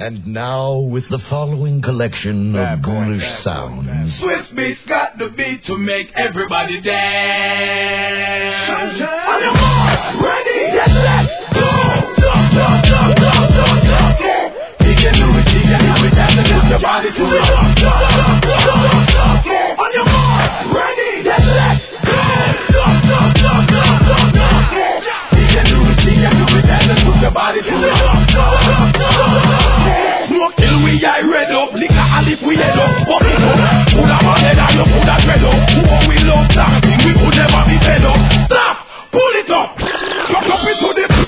And now, with the following collection of ghoulish sounds. Swift beats got the beat to make everybody dance. On your mark, ready, get let's go. He can do it, and put your body to it. On your mark, ready, get let's go. He can do it, and put your body to it. Smoke till we eye red up, liquor and if we